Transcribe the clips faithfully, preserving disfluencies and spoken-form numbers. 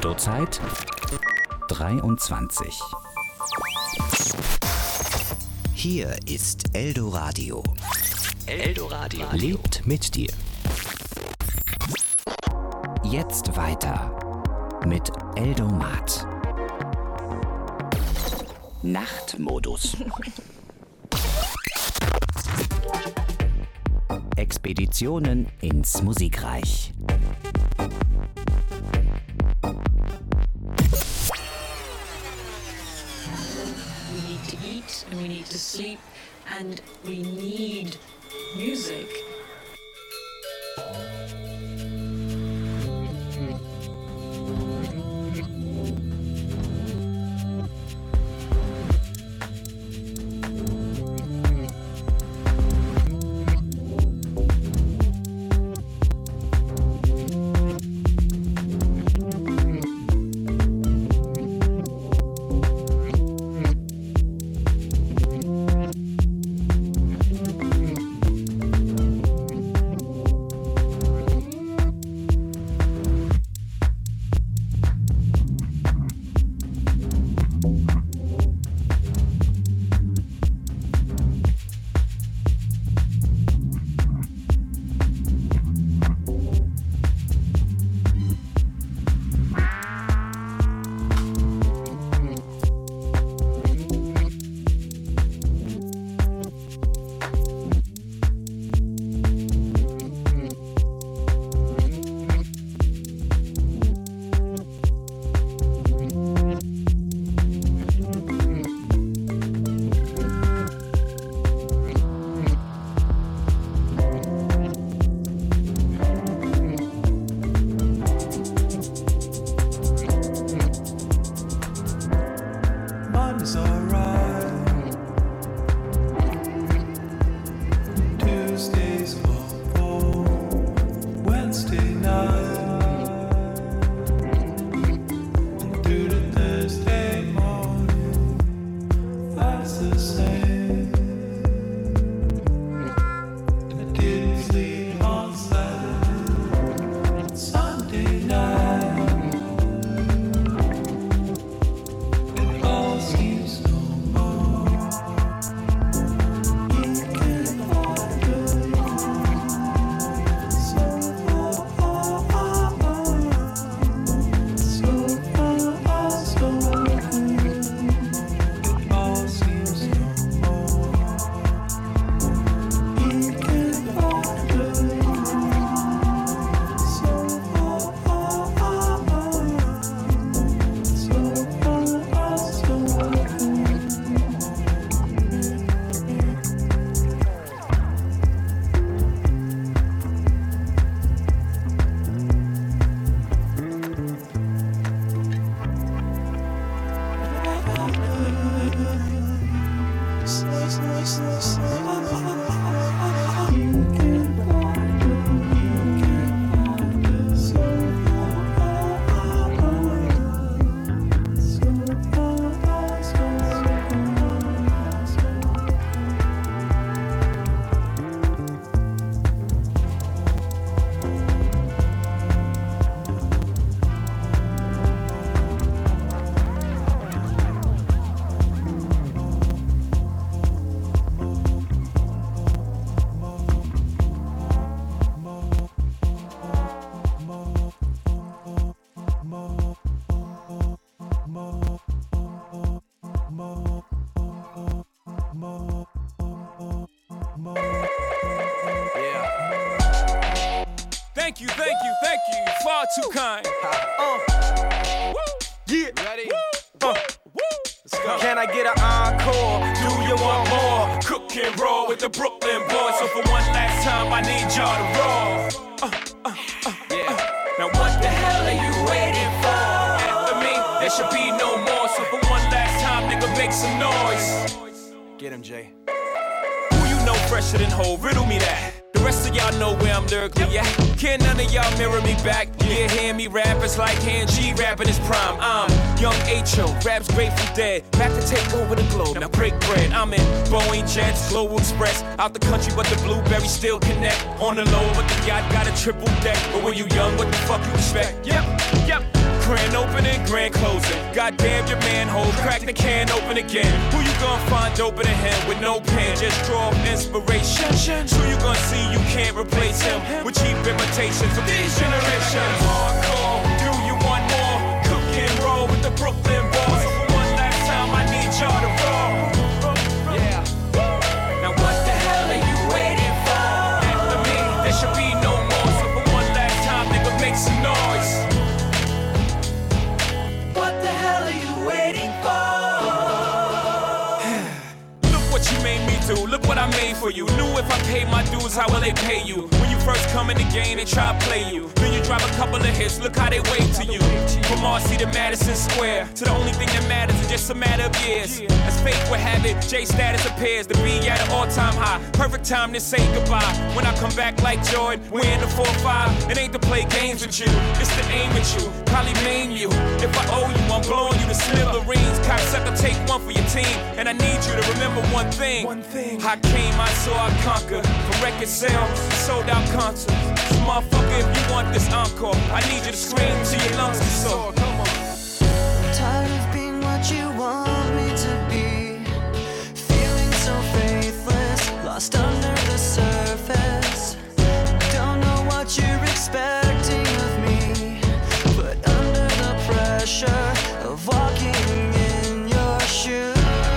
Eldozeit dreiundzwanzig. Hier ist Eldoradio. Eldoradio lebt mit dir. Jetzt weiter mit Eldomat. Nachtmodus. Expeditionen ins Musikreich. We need to eat and we need to sleep and we need music. Thank you, thank you, thank you. You're far too kind. Uh. Woo. Yeah. Ready? Woo. Uh. Woo. Let's go. Can I get an encore? Do you want more? Cook and roll with the Brooklyn boys. So for one last time, I need y'all to roll. Uh, uh, uh, yeah. Uh. Now what the hell are you waiting for? After me, there should be no more. So for one last time, nigga, make some noise. Get him, Jay. Who you know fresher than Ho? Riddle me that. The rest of y'all know where I'm lyrically at. Can none of y'all mirror me back? Yeah, hear me rap, it's like Han G rapping his prime. I'm young H O, rap's Grateful Dead. Back to take over the globe, now break bread. I'm in Boeing Jets, Global Express. Out the country, but the blueberries still connect. On the low, but the yacht got a triple deck. But when you young, what the fuck you expect? Yep, yep. Grand opening, grand closing. Goddamn your manhole, crack the can open again. Who you gonna find open to him with no pen? Just draw inspiration. Who you gonna see you can't replace him with cheap imitations of these generations? Hardcore, do you want more? Cook and roll with the Brooklyn boys. So for one last time, I need y'all to roll. Yeah. Now what the hell are you waiting for? After me, there should be no more. So for one last time, nigga, make some noise. What the hell are you waiting for? Look what you made me do, look what I made for you. Knew if I paid my dues, how will they pay you? When you first come in the game, they try to play you. Then you drop a couple of hits, look how they wave to you. From Marcy to Madison Square, to the only thing that matters is just a matter of years. As fate would have it, J status appears to be at an all-time high. Perfect time to say goodbye. When I come back like Jordan, we're in the four five. It ain't to play games with you, it's to aim at you, probably maim you. If I owe you, I'm blowing you to smithereens. Cocksucker, take one for your team. And I need you to remember one thing. One thing. I came, I saw, I conquered. From record sales, sold out concerts. So motherfucker, if you want this encore, I need you to scream till your lungs get sore. Come on. Tired of being what you want me to be. Feeling so faithless, lost under the surface. Don't know what you're expecting of me, but under the pressure of walking in your shoes.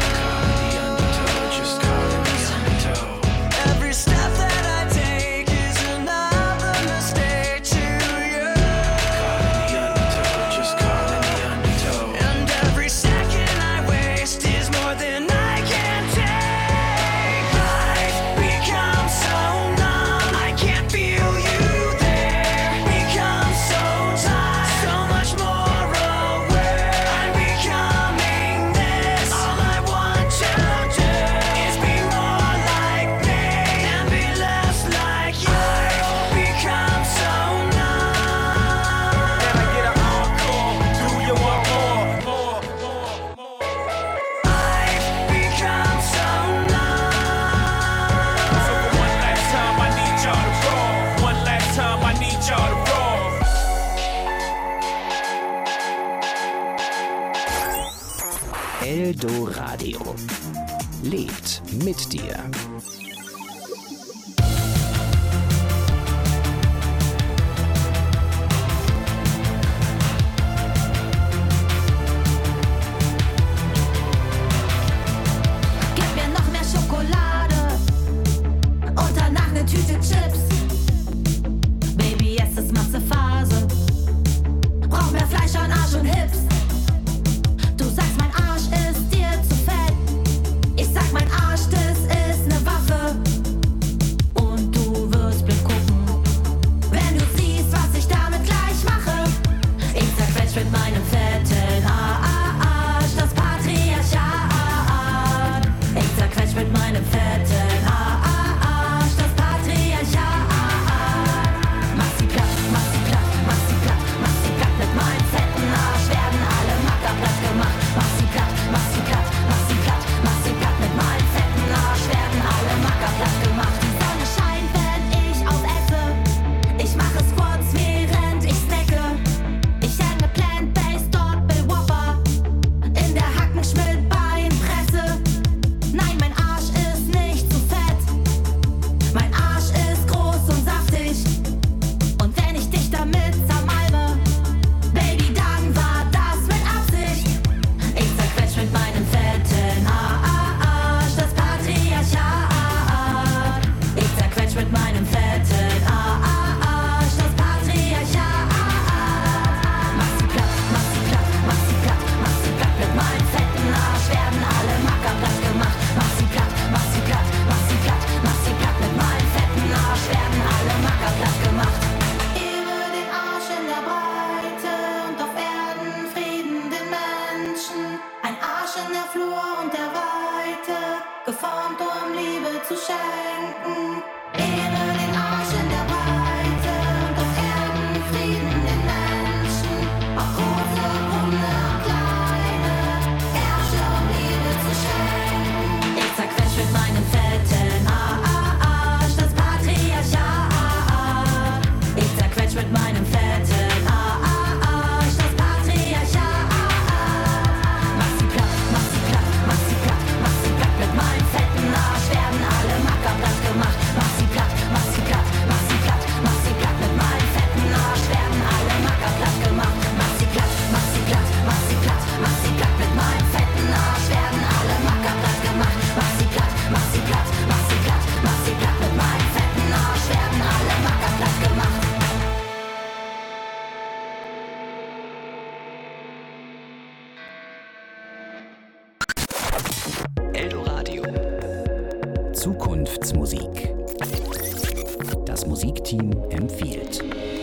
Every step that I take is another mistake to you. And every second I waste is more than I can take. Life becomes so numb, I can't feel you there. Become so tired, so much more aware. I'm becoming this. All I want to do is be more like me and be less like you. Become so numb. Can I get an encore? Do you want more? More, more, more. I've become so numb. So for one last time, I need y'all to roll. One last time, I need y'all to roll. Eldo Radio lebt mit dir. Gib mir noch mehr Schokolade und danach ne Tüte Chips. Baby, jetzt ist Massephase. Brauch mehr Fleisch an Arsch und Hips. Du sagst, mein Arsch ist dir zu fett. Ich sag, mein Arsch, das ist ne Waffe. Und du wirst blind gucken, wenn du siehst, was ich damit gleich mache. Ich zerquetsch mit meinem fetten Arsch das Patriarchat. Ich zerquetsch mit meinem fetten Arsch das Patriarchat. Mach sie platt, mach sie platt, mach sie platt, mach sie platt mit meinem fetten Arsch werden Zukunftsmusik. Das Musikteam empfiehlt.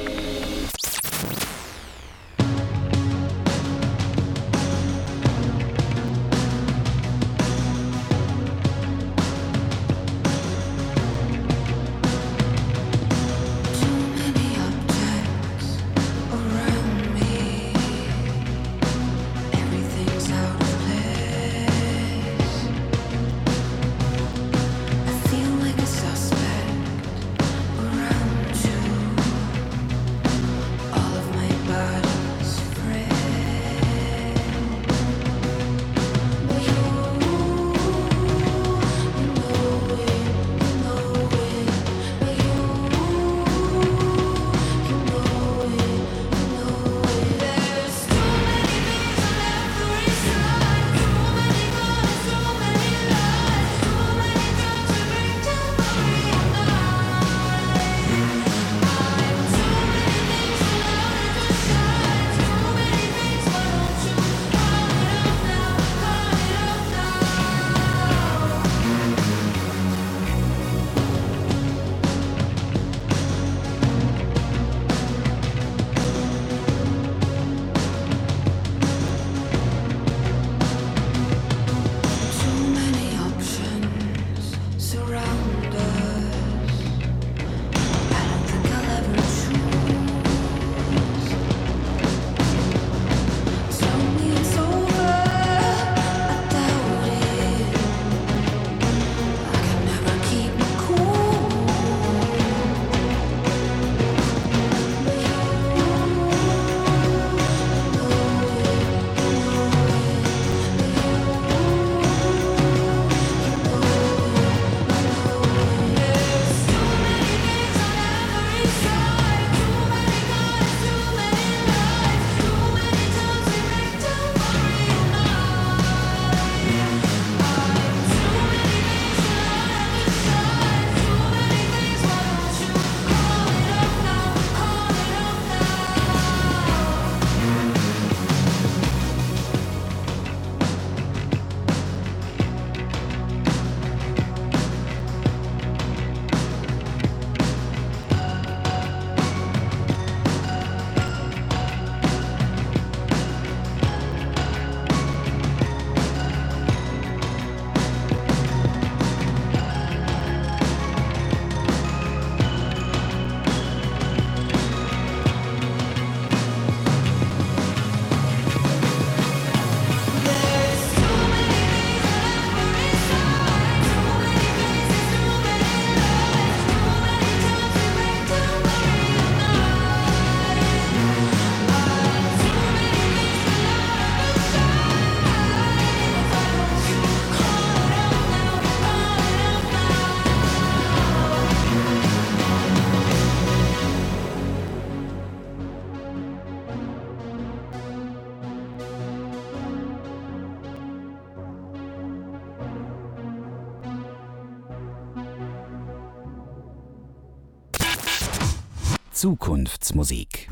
Zukunftsmusik.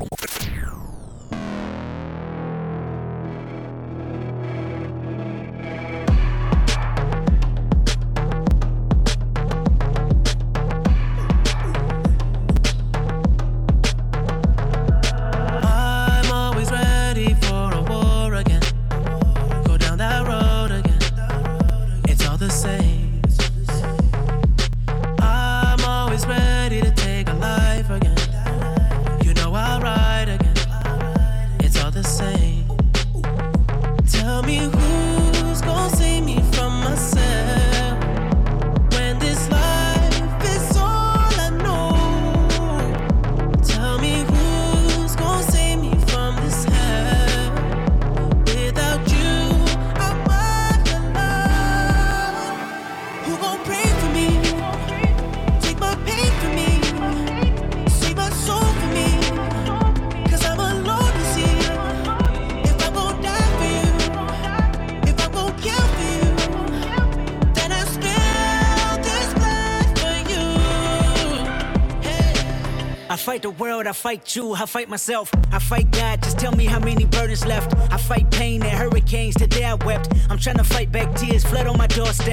I fight the world, I fight you, I fight myself, I fight God, just tell me how many burdens left. I fight pain and hurricanes, today I wept. I'm trying to fight back tears, flood on my doorsteps.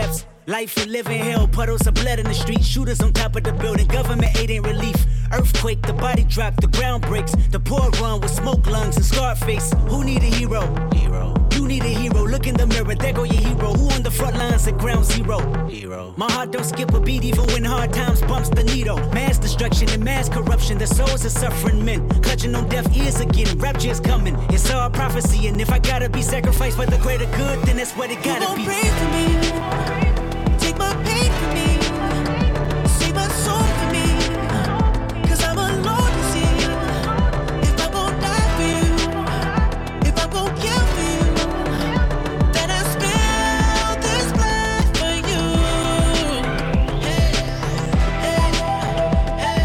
Life and living hell, puddles of blood in the street, shooters on top of the building, government aid ain't relief. Earthquake, the body drop, the ground breaks, the poor run with smoke lungs and scarred face. Who need a hero? Hero. You need a hero, look in the mirror, there go your hero. Who on the front lines at ground zero? Hero. My heart don't skip a beat even when hard times bumps the needle. Mass destruction and mass corruption, the souls of suffering men. Clutching on deaf ears again, rapture's coming. It's all prophecy, and if I gotta be sacrificed for the greater good, then that's what it gotta be. You gon' pray for me, take my pain for me, save my soul for me, cause I'm alone to see. If I'm gon' die for you, if I'm gon' kill for you, then I spill this blood for you. Hey, hey, hey, hey,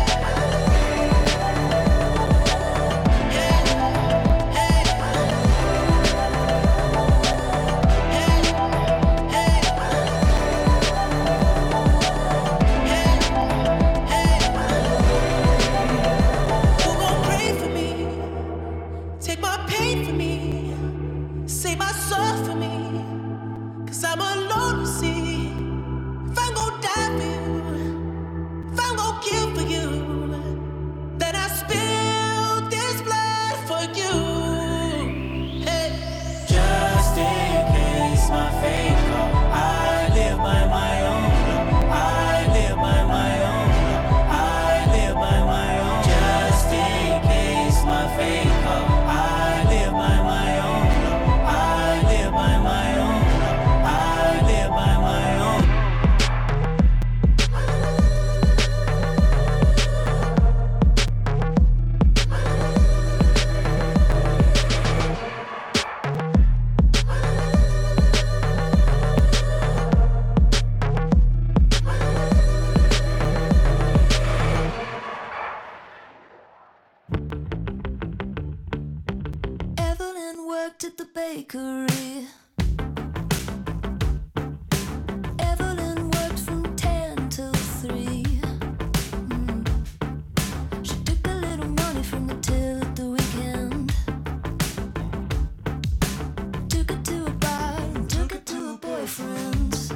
Who gon' pray for me? Take my pain for me, save my soul for me, cause I'm alone to see. If I'm gon' die for you, if I'm gon' kill for you, then I spill this blood for you. Hey. Just in case my fate come, I live by my own law. I live by my own law. I live by my own. Just in case my fate come, I live by my own law. I live by my own law. I live by my own. Evelyn worked at the bakery. Evelyn worked from ten till three. Mm. She took a little money from the till at the weekend. Took it to a bar and took it to a boyfriend's.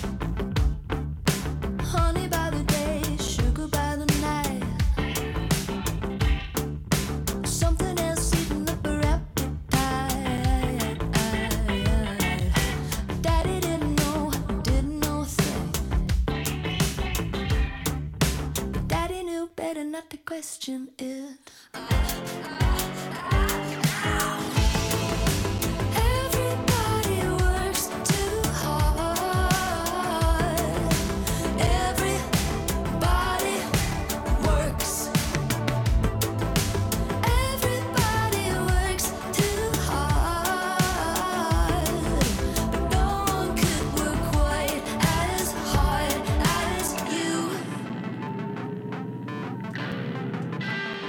Honey by the day, sugar by the night. Something else eating up her appetite. Daddy didn't know, didn't know a thing. But Daddy knew better not to question it. Everybody works too hard. Everybody works. Everybody works too hard, but no one could work quite as hard as you.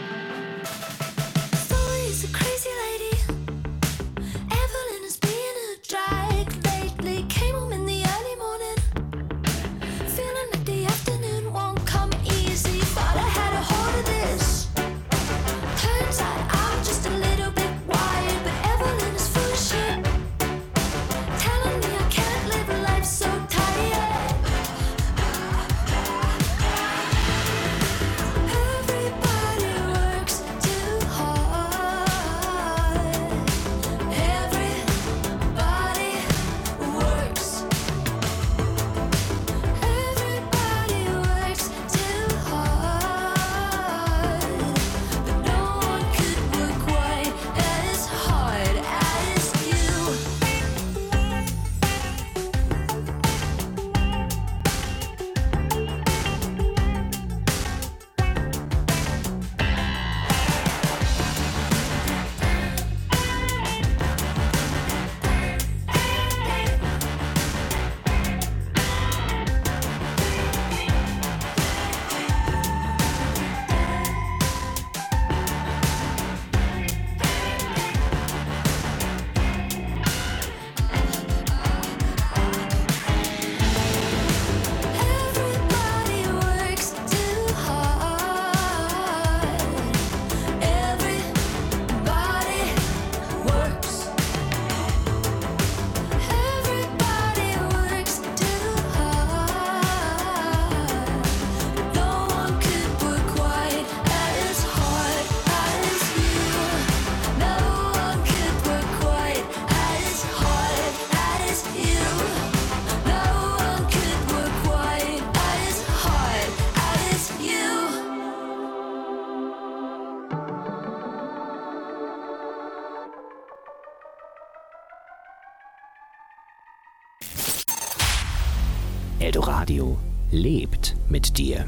Eldoradio lebt mit dir.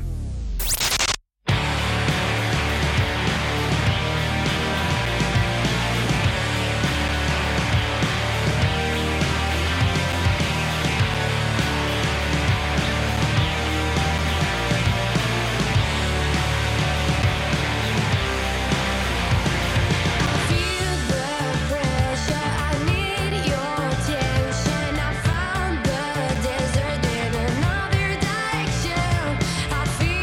I feel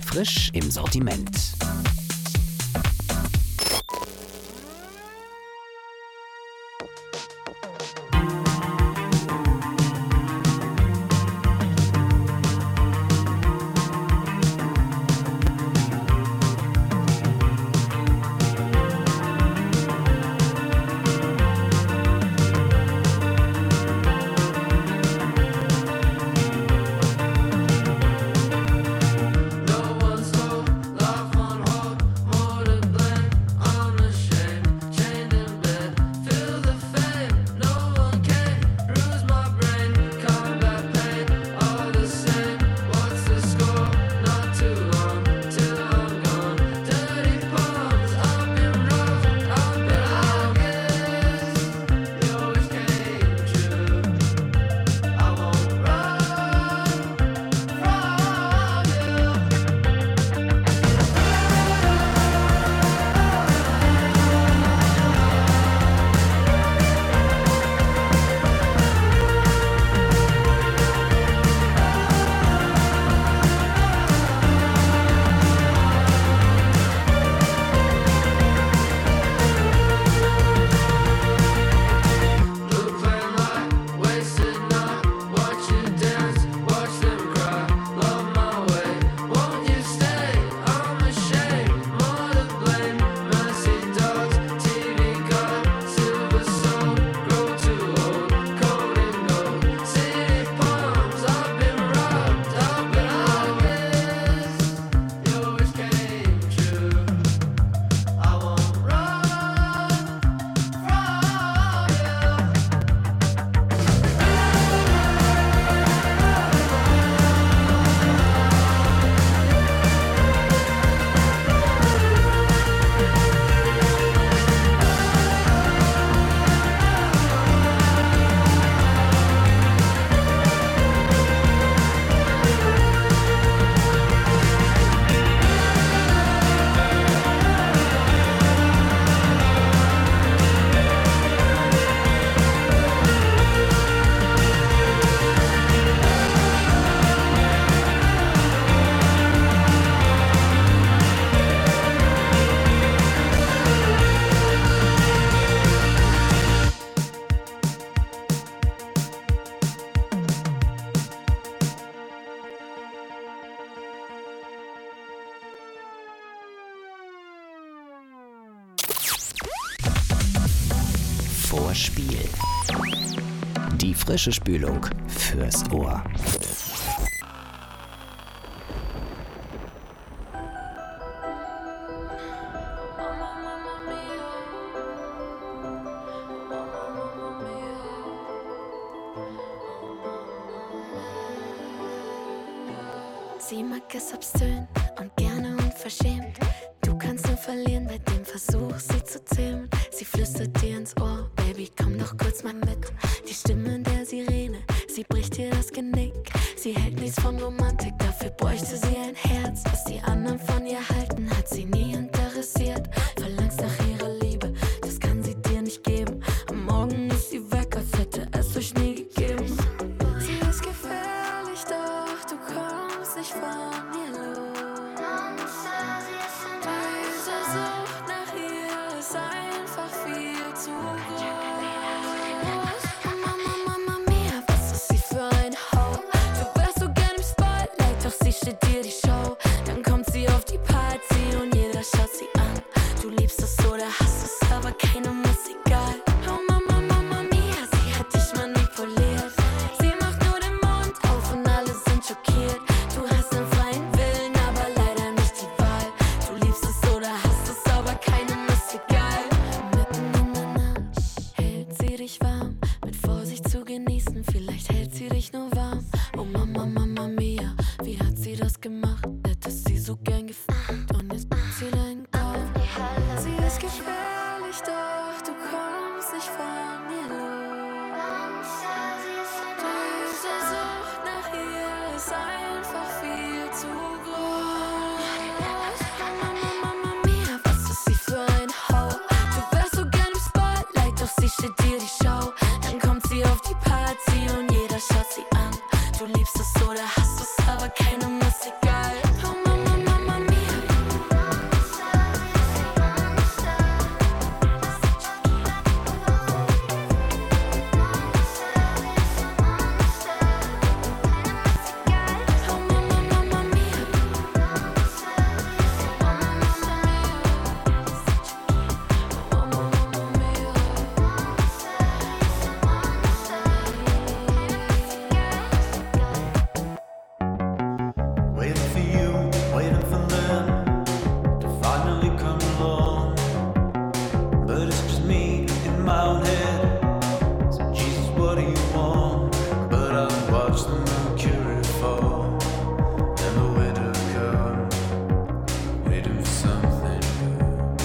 Frisch im Sortiment. Vorspiel. Die frische Spülung fürs Ohr. Sie mag es obszön und gerne unverschämt. Du kannst nur verlieren bei dem Versuch, sie zu zähmen. Sie flüstert dir ins Ohr, Baby, komm doch kurz mal mit. Die Stimme der Sirene, sie bricht dir das Genick. Sie hält nichts von Romantik, dafür bräuchte sie ein Herz. Was die anderen von ihr halten, hat sie nie interessiert. Verlangst nach ihrer Liebe, das kann sie dir nicht geben. Am Morgen ist sie weg, als hätte es euch nie gegeben. Sie ist gefährlich, doch du kommst nicht von ihr los. Diese Sucht nach ihr ist einfach viel zu groß. Mama, Mama Mia, was ist sie für ein Ho? Du wärst so gern im Spotlight, doch sie steht dir die Show. Dann kommt sie auf die Party und jeder schaut sie an. Du liebst es oder hasst es, aber keinem ist egal. Oh Mama, Mama Mia, sie hat dich manipuliert. Sie macht nur den Mund auf und alle sind schockiert. Du hast einen freien Willen, aber leider nicht die Wahl. Du liebst es oder hasst es, aber keinem ist egal. Mitten in der Nacht hält sie dich warm, mit Vorsicht zu genießen, vielleicht hält sie dich nur warm. Oh Mama, Mama Mia, wie hat sie das gemacht? Hättest sie so gern gefuckt und jetzt macht sie deinen Kopf. Sie ist gefährlich, doch du kommst nicht von ihr los. Diese Sucht nach ihr ist einfach viel zu groß. Mama, Mama Mia, was ist sie für ein Ho? Du wärst so gern im Spotlight, doch sie steht dir die Show. Dann kommt sie auf die Party und jeder schaut sie an. what do you want? But I watch the mercury fall and the winter come, waiting for something good.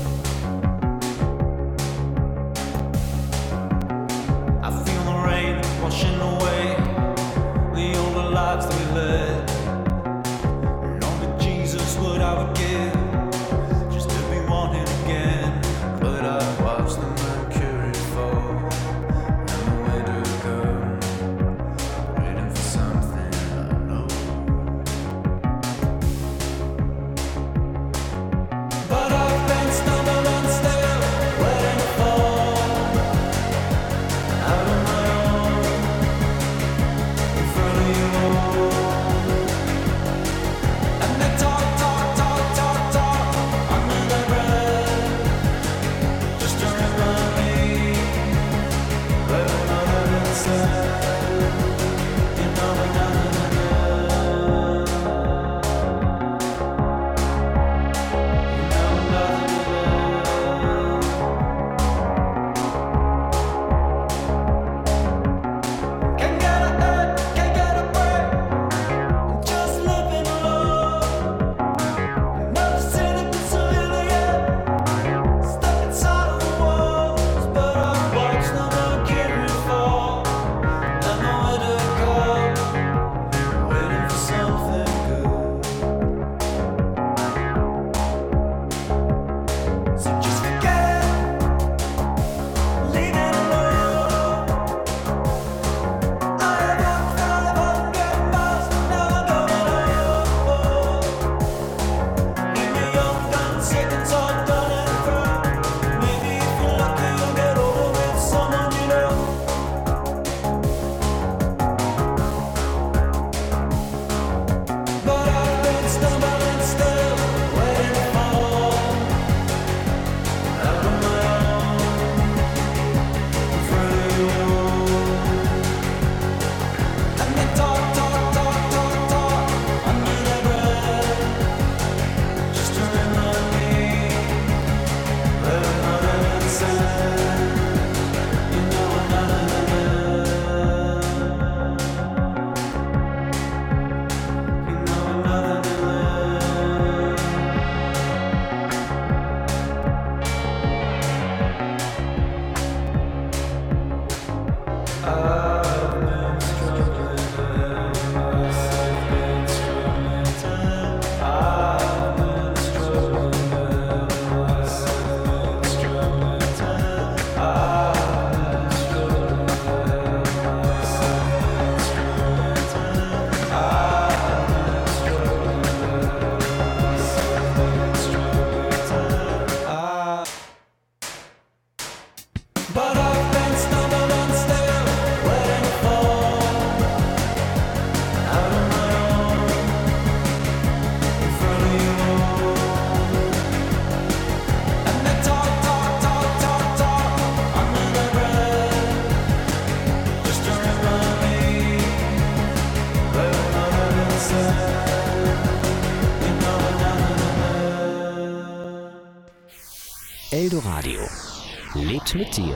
I feel the rain washing away the older lives that we led. And only Jesus what I would give just to be wanted again. But I watch the mercury fall and the winter come, waiting for something I know. But I've been stumbling still, waiting to fall out on my own in front of you all. And they talk, talk, talk, talk, talk under their breath, just to remind me whether or not I've been sad. You know we're not enough. You know we're nothing to love. Can't get a head, can't get a break. I'm just living alone. Never seen it been so little yet. Stuck inside of the walls, but I watch the mercury fall and the winter come, waiting for something good. So just forget it, leave it alone. I have walked five hundred miles, now I'm going home. Leave me young, done, seconds all done and through. Maybe if you're lucky, you'll get over with someone you know. But I've been stumbling still, waiting to fall out on my own in front of you all. And they talk, talk, talk, talk, talk under their breath, just to remind me whether or not I've been sad. You know I'm not enough. You know I'm nothing to love. I've been struggling, I've been struggling time. I've been struggling, I've been struggling time. I've been struggling, I've been struggling time. I've been struggling, I've been struggling time. I- But I've been stumbling still, waiting to fall out on my own in front of you all. And they talk, talk, talk, talk, talk under their breath, just to remind me whether or not I've been sad. You know I'm not enough. Eldoradio lebt mit dir.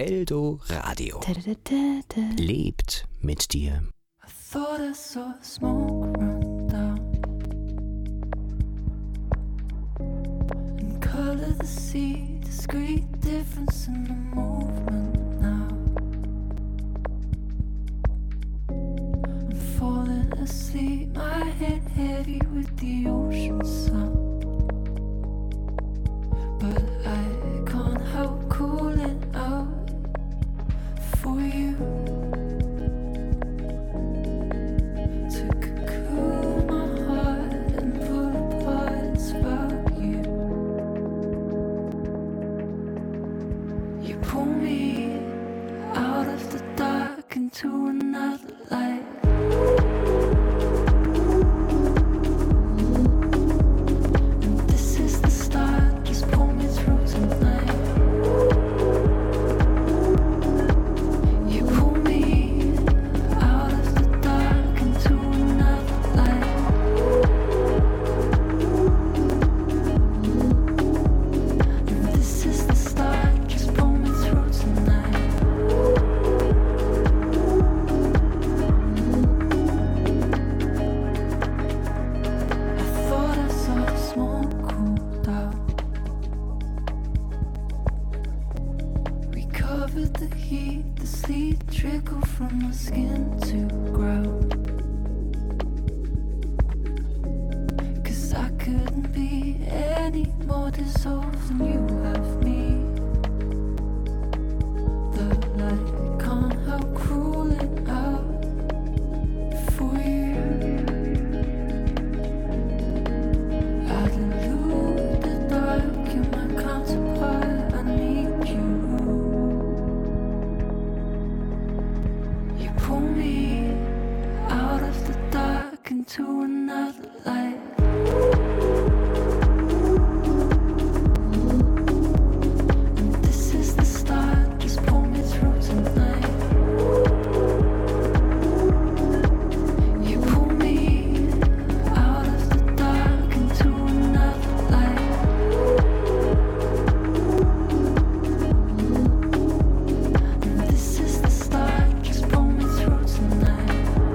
Eldo Radio. Lebt mit dir. I thought I saw smoke run down and color the sea, discreet difference in the movement now. I'm falling asleep, my head heavy with the ocean sound, but I can't help cooling out for you. To cocoon my heart and pull apart, it's about you. You pull me out of the dark into another light. And this is the start, just pull me through tonight. You pull me out of the dark into another light. And this is the start, just pull me through tonight. I thought I saw the smoke cool down. We covered the heat, the sleet trickle from my skin to ground. Cause I couldn't be any more dissolved than you have me. The light can't help crueling out for you. I delude the dark, you're my counterpart, I need you. You pull me out of the dark into another light. And this is the start, just pull me through tonight. You pull me out of the dark into another light. And this is the start, just pull me through tonight.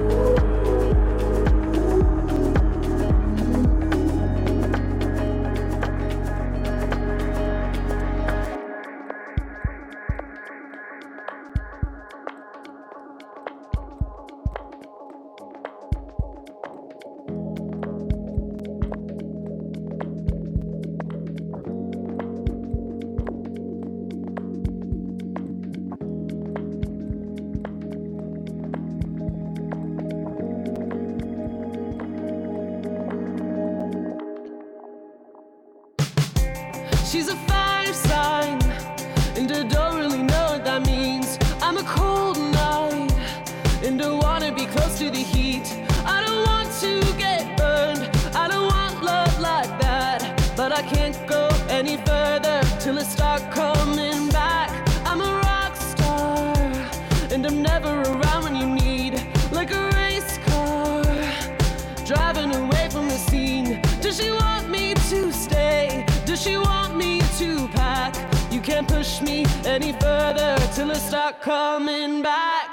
She's a fire sign, and I don't really know what that means. I'm a cold night, and I wanna be close to the heat. I don't want to get burned, I don't want love like that. But I can't go any further till I start coming back. I'm a rock star, and I'm never around when you need. Like a race car, driving away from the scene. Does she want me to stay? Does she want me to pack? You can't push me any further till I start coming back.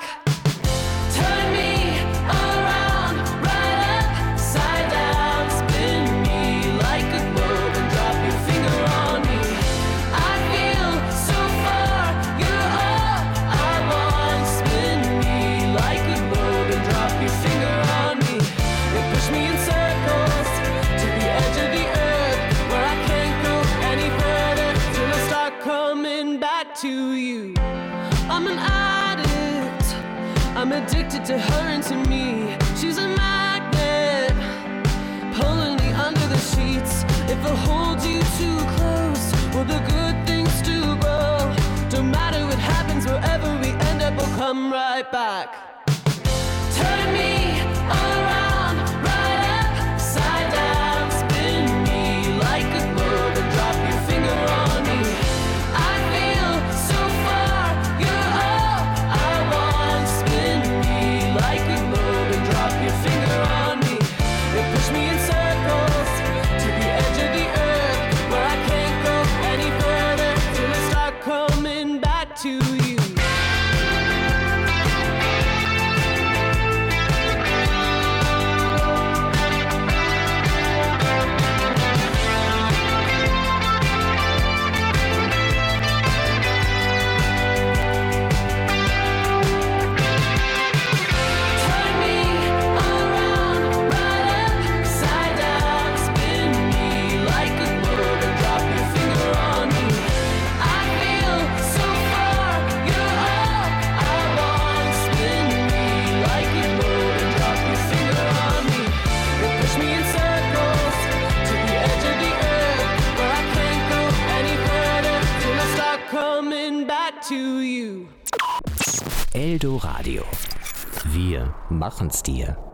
Turn me around, right upside down, spin me like a globe and drop your finger on me. I feel so far, you're all I want. Spin me like a globe and drop your finger on me. You push me in circles to the edge of the earth, where I can't go any further till I start coming back to you. I'm an addict, I'm addicted to her and to me. She's a magnet, pulling me under the sheets. If I hold you too close, will the good things do grow? Don't matter what happens, wherever we end up, we'll come right back. Turn me around, right upside down, spin me like a globe and drop your finger on me. I feel so far, you're all I want. Spin me like a globe and drop your finger on me. You push me in circles to the edge of the earth, where I can't go any further till I start coming back to you. Eldoradio. Wir machen's dir.